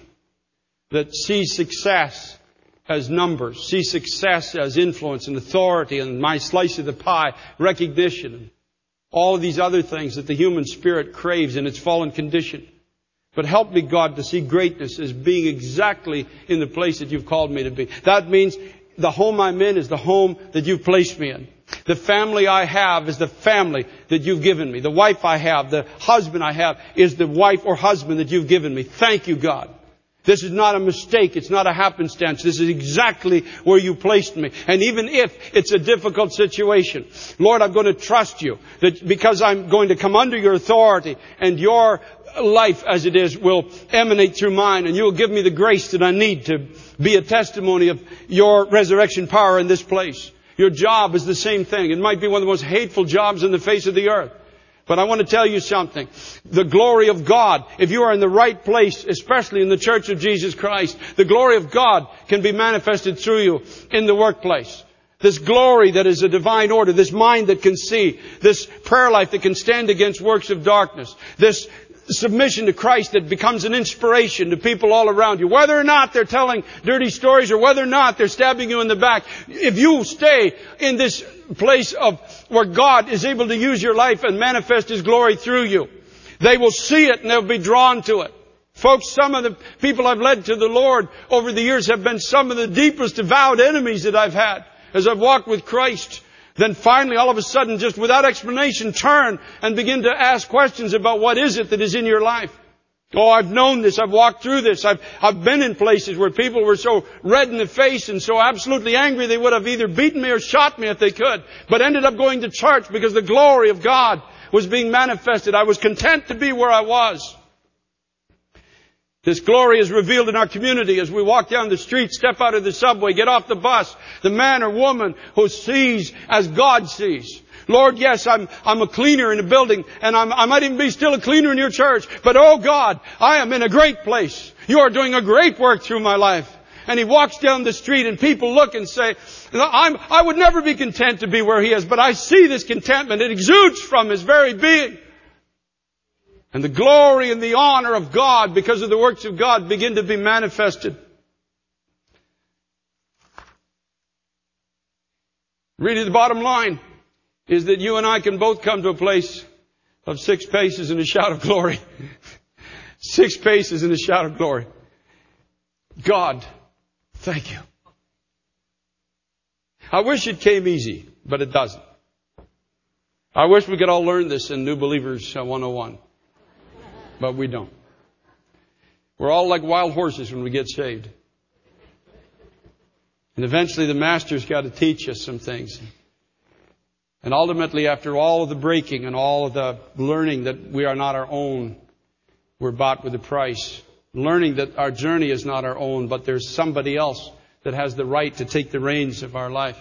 that sees success as numbers, sees success as influence and authority and my slice of the pie, recognition, and all of these other things that the human spirit craves in its fallen condition. But help me, God, to see greatness as being exactly in the place that You've called me to be. That means the home I'm in is the home that You've placed me in. The family I have is the family that You've given me. The wife I have, the husband I have is the wife or husband that You've given me. Thank You, God. This is not a mistake. It's not a happenstance. This is exactly where You placed me. And even if it's a difficult situation, Lord, I'm going to trust You that because I'm going to come under Your authority and Your life as it is will emanate through mine, and You'll give me the grace that I need to be a testimony of Your resurrection power in this place. Your job is the same thing. It might be one of the most hateful jobs on the face of the earth. But I want to tell you something. The glory of God, if you are in the right place, especially in the Church of Jesus Christ, the glory of God can be manifested through you in the workplace. This glory that is a divine order, this mind that can see, this prayer life that can stand against works of darkness, this submission to Christ that becomes an inspiration to people all around you. Whether or not they're telling dirty stories or whether or not they're stabbing you in the back, if you stay in this place of where God is able to use your life and manifest His glory through you, they will see it and they'll be drawn to it. Folks, some of the people I've led to the Lord over the years have been some of the deepest avowed enemies that I've had as I've walked with Christ. Then finally, all of a sudden, just without explanation, turn and begin to ask questions about what is it that is in your life. Oh, I've known this. I've walked through this. I've been in places where people were so red in the face and so absolutely angry they would have either beaten me or shot me if they could, but ended up going to church because the glory of God was being manifested. I was content to be where I was. This glory is revealed in our community as we walk down the street, step out of the subway, get off the bus. The man or woman who sees as God sees. Lord, yes, I'm a cleaner in a building, and I might even be still a cleaner in Your church, but oh God, I am in a great place. You are doing a great work through my life. And he walks down the street and people look and say, I would never be content to be where he is, but I see this contentment. It exudes from his very being. And the glory and the honor of God, because of the works of God, begin to be manifested. Really, the bottom line is that you and I can both come to a place of 6 paces and a shout of glory. 6 paces and a shout of glory. God, thank You. I wish it came easy, but it doesn't. I wish we could all learn this in New Believers 101. But we don't. We're all like wild horses when we get saved. And eventually the Master's got to teach us some things. And ultimately, after all of the breaking and all of the learning that we are not our own, we're bought with a price. Learning that our journey is not our own, but there's somebody else that has the right to take the reins of our life.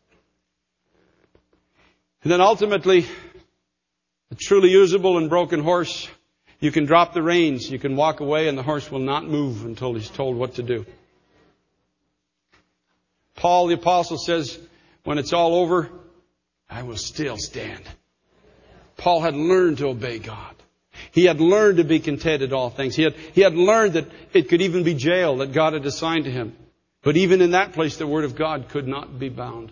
And then ultimately, a truly usable and broken horse, you can drop the reins, you can walk away, and the horse will not move until he's told what to do. Paul the Apostle says, when it's all over, I will still stand. Paul had learned to obey God. He had learned to be content in all things. He had learned that it could even be jail that God had assigned to him. But even in that place, the Word of God could not be bound.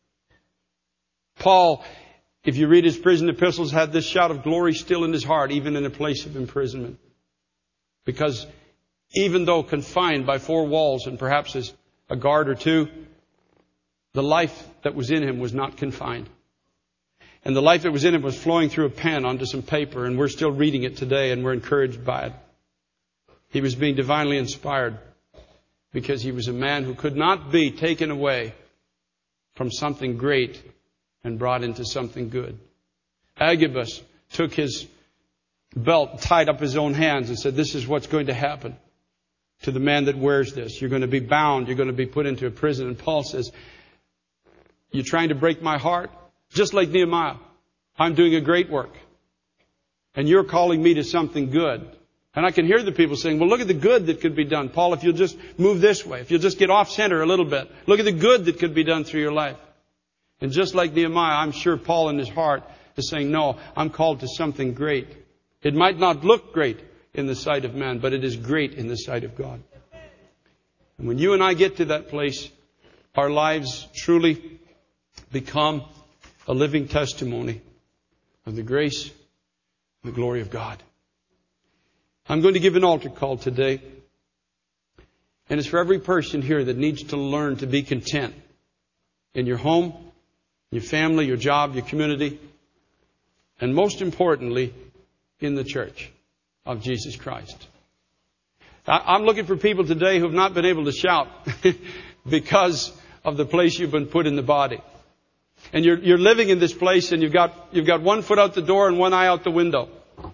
Paul, if you read his prison epistles, had this shout of glory still in his heart, even in a place of imprisonment. Because even though confined by 4 walls and perhaps as a guard or 2, the life that was in him was not confined. And the life that was in him was flowing through a pen onto some paper, and we're still reading it today, and we're encouraged by it. He was being divinely inspired. because he was a man who could not be taken away from something great and brought into something good. Agabus took his belt, tied up his own hands, and said, this is what's going to happen to the man that wears this. You're going to be bound. You're going to be put into a prison. And Paul says, you're trying to break my heart? Just like Nehemiah, I'm doing a great work. And you're calling me to something good. And I can hear the people saying, well, look at the good that could be done. Paul, if you'll just move this way, if you'll just get off center a little bit, look at the good that could be done through your life. And just like Nehemiah, I'm sure Paul in his heart is saying, no, I'm called to something great. It might not look great in the sight of man, but it is great in the sight of God. And when you and I get to that place, our lives truly become a living testimony of the grace and the glory of God. I'm going to give an altar call today. And it's for every person here that needs to learn to be content in your home, your family, your job, your community, and most importantly, in the church of Jesus Christ. I'm looking for people today who have not been able to shout because of the place you've been put in the body. And you're living in this place and you've got one foot out the door and one eye out the window.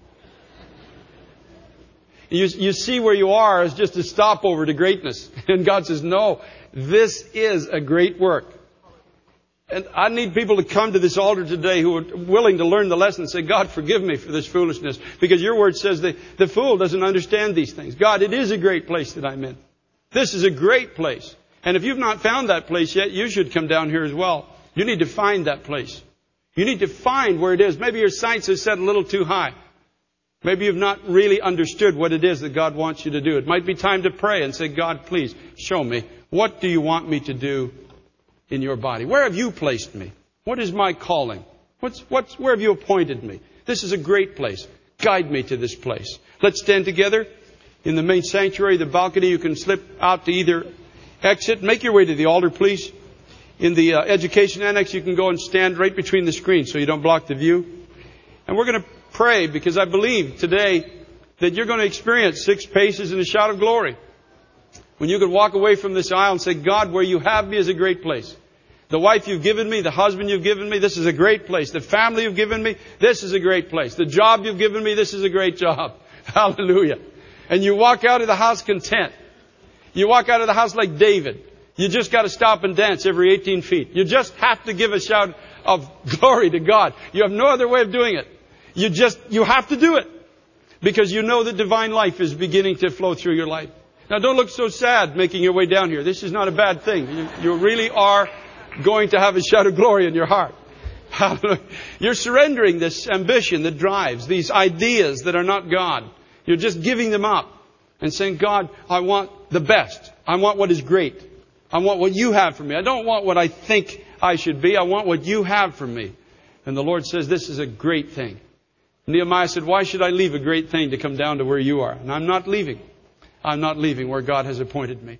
You see where you are as just a stopover to greatness. And God says, no, this is a great work. And I need people to come to this altar today who are willing to learn the lesson and say, God, forgive me for this foolishness. Because your word says that the fool doesn't understand these things. God, it is a great place that I'm in. This is a great place. And if you've not found that place yet, you should come down here as well. You need to find that place. You need to find where it is. Maybe your sights are set a little too high. Maybe you've not really understood what it is that God wants you to do. It might be time to pray and say, God, please show me. What do you want me to do in your body? Where have you placed me? What is my calling? Where have you appointed me? This is a great place. Guide me to this place. Let's stand together in the main sanctuary, the balcony. You can slip out to either exit. Make your way to the altar, please. In the education annex, you can go and stand right between the screens so you don't block the view. And we're going to pray because I believe today that you're going to experience 6 paces in a shout of glory. When you can walk away from this aisle and say, God, where you have me is a great place. The wife you've given me, the husband you've given me, this is a great place. The family you've given me, this is a great place. The job you've given me, this is a great job. Hallelujah. And you walk out of the house content. You walk out of the house like David. You just got to stop and dance every 18 feet. You just have to give a shout of glory to God. You have no other way of doing it. You have to do it. Because you know that divine life is beginning to flow through your life. Now don't look so sad making your way down here. This is not a bad thing. You really are going to have a shout of glory in your heart. You're surrendering this ambition that drives, these ideas that are not God. You're just giving them up and saying, God, I want the best. I want what is great. I want what you have for me. I don't want what I think I should be. I want what you have for me. And the Lord says, this is a great thing. Nehemiah said, why should I leave a great thing to come down to where you are? And I'm not leaving. I'm not leaving where God has appointed me.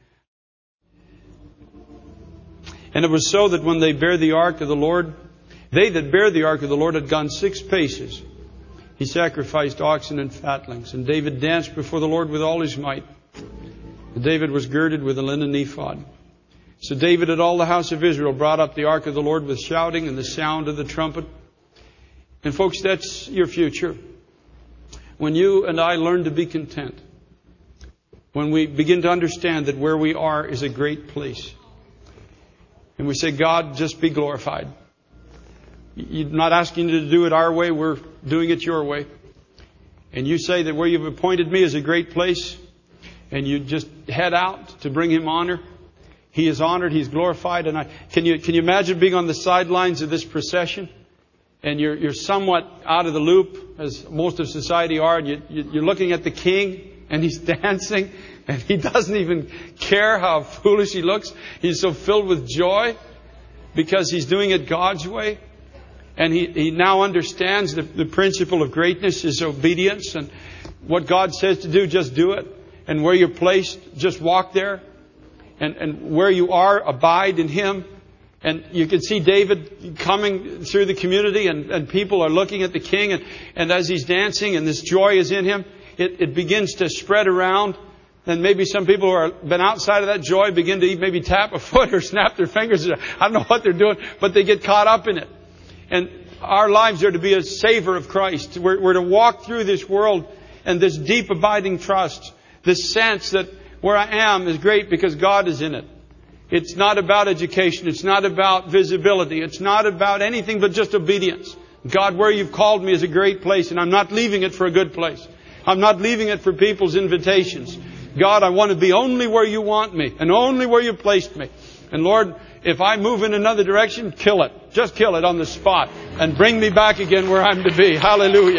And it was so that when they bare the ark of the Lord, they that bare the ark of the Lord had gone 6 paces. He sacrificed oxen and fatlings. And David danced before the Lord with all his might. And David was girded with a linen ephod. So David and all the house of Israel brought up the ark of the Lord with shouting and the sound of the trumpet. And folks, that's your future. When you and I learn to be content. When we begin to understand that where we are is a great place. And we say, God, just be glorified. You're not asking you to do it our way. We're doing it your way. And you say that where you've appointed me is a great place. And you just head out to bring Him honor. He is honored. He's glorified. And can you imagine being on the sidelines of this procession? And you're somewhat out of the loop, as most of society are. And you're looking at the King. And He's dancing. And He doesn't even care how foolish He looks. He's so filled with joy because He's doing it God's way. And he now understands the principle of greatness is obedience. And what God says to do, just do it. And where you're placed, just walk there. And where you are, abide in Him. And you can see David coming through the community and people are looking at the King. And as he's dancing and this joy is in him, it begins to spread around then maybe some people who have been outside of that joy begin to maybe tap a foot or snap their fingers. I don't know what they're doing, but they get caught up in it. And our lives are to be a savor of Christ. We're to walk through this world and this deep abiding trust, this sense that where I am is great because God is in it. It's not about education. It's not about visibility. It's not about anything but just obedience. God, where you've called me is a great place, and I'm not leaving it for a good place. I'm not leaving it for people's invitations. God, I want to be only where you want me and only where you placed me. And Lord, if I move in another direction, kill it. Just kill it on the spot and bring me back again where I'm to be. Hallelujah.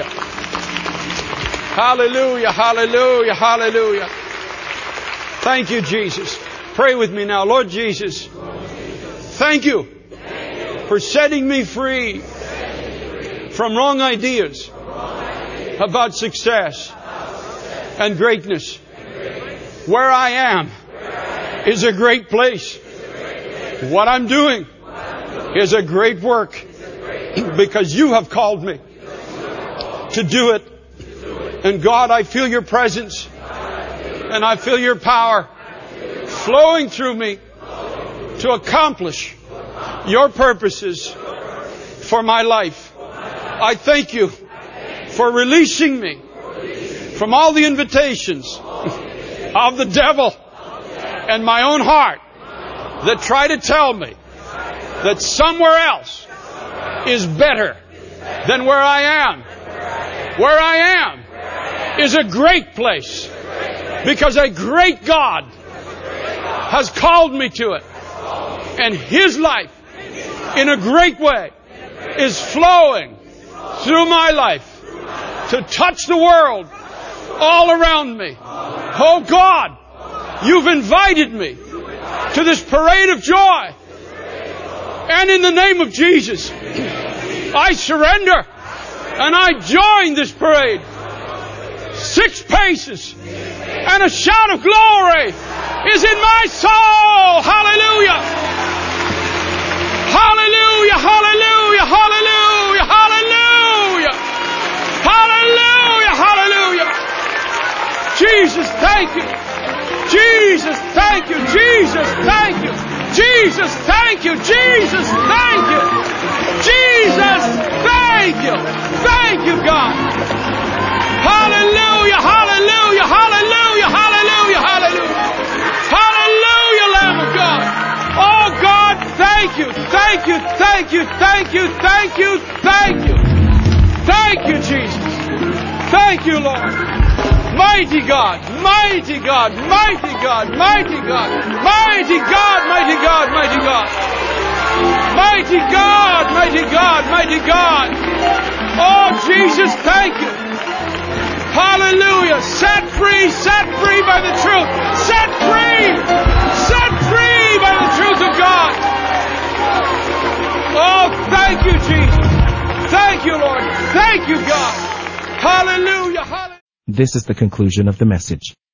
Hallelujah, hallelujah, hallelujah. Thank you, Jesus. Pray with me now. Lord Jesus, thank you for setting me free from wrong ideas about success and greatness. Where I am is a great place. What I'm doing is a great work because you have called me to do it. And God, I feel your presence and I feel your power flowing through me to accomplish your purposes for my life. I thank you for releasing me from all the invitations of the devil and my own heart that try to tell me that somewhere else is better than where I am. Where I am is a great place because a great God has called me to it. And His life in a great way is flowing through my life to touch the world all around me. Oh God, you've invited me to this parade of joy. And in the name of Jesus, I surrender and I join this parade. 6 paces and a shout of glory is in my soul. Hallelujah. Hallelujah, hallelujah, hallelujah, hallelujah. Hallelujah, hallelujah. Jesus, thank you. Jesus, thank you. Jesus, thank you. Jesus, thank you. Jesus, thank you. Jesus, thank you. Thank you, God. Hallelujah, hallelujah, hallelujah, hallelujah, hallelujah. Hallelujah, Lamb of God. Oh God, thank you, thank you, thank you, thank you, thank you, thank you. Thank you, Jesus. Thank you, Lord. Mighty God, mighty God, mighty God, mighty God, mighty God, mighty God, mighty God. Mighty God, mighty God, mighty God. Oh Jesus, thank you. Hallelujah. Set free by the truth. Set free by the truth of God. Oh, thank you, Jesus. Thank you, Lord. Thank you, God. Hallelujah. Hallelujah. This is the conclusion of the message.